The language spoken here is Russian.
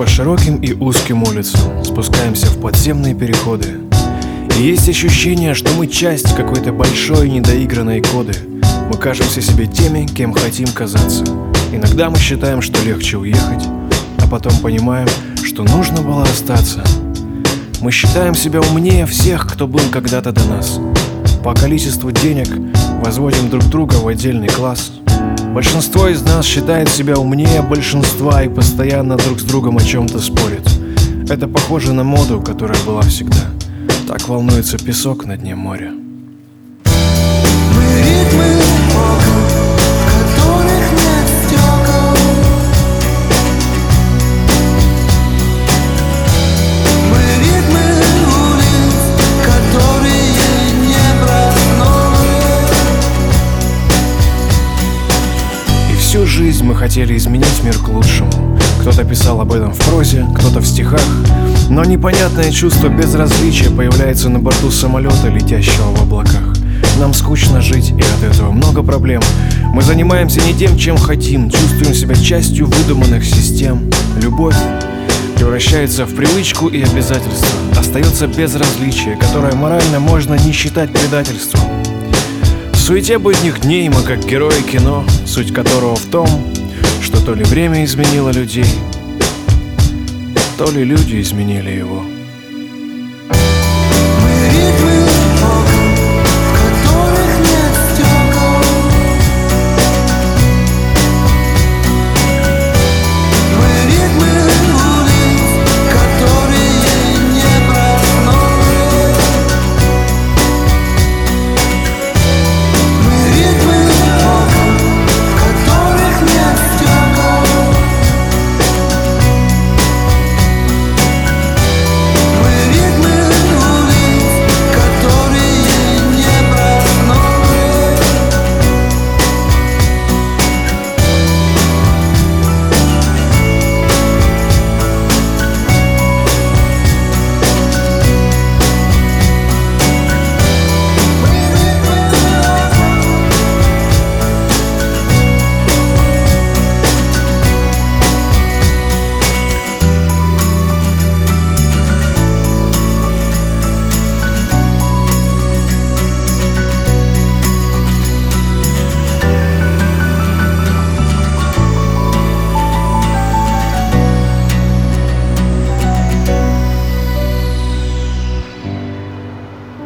по широким и узким улицам, спускаемся в подземные переходы. И есть ощущение, что мы часть какой-то большой недоигранной коды. Мы кажемся себе теми, кем хотим казаться. Иногда мы считаем, что легче уехать, а потом понимаем, что нужно было остаться. Мы считаем себя умнее всех, кто был когда-то до нас. По количеству денег возводим друг друга в отдельный класс. Большинство из нас считает себя умнее большинства и постоянно друг с другом о чем-то спорит. Это похоже на моду, которая была всегда. Так волнуется песок на дне моря. Всю жизнь мы хотели изменить мир к лучшему. Кто-то писал об этом в прозе, кто-то в стихах. Но непонятное чувство безразличия появляется на борту самолета, летящего в облаках. Нам скучно жить, и от этого много проблем. Мы занимаемся не тем, чем хотим, чувствуем себя частью выдуманных систем. Любовь превращается в привычку и обязательство. Остается безразличие, которое морально можно не считать предательством. В суете будних дней мы как герои кино, суть которого в том, что то ли время изменило людей, то ли люди изменили его.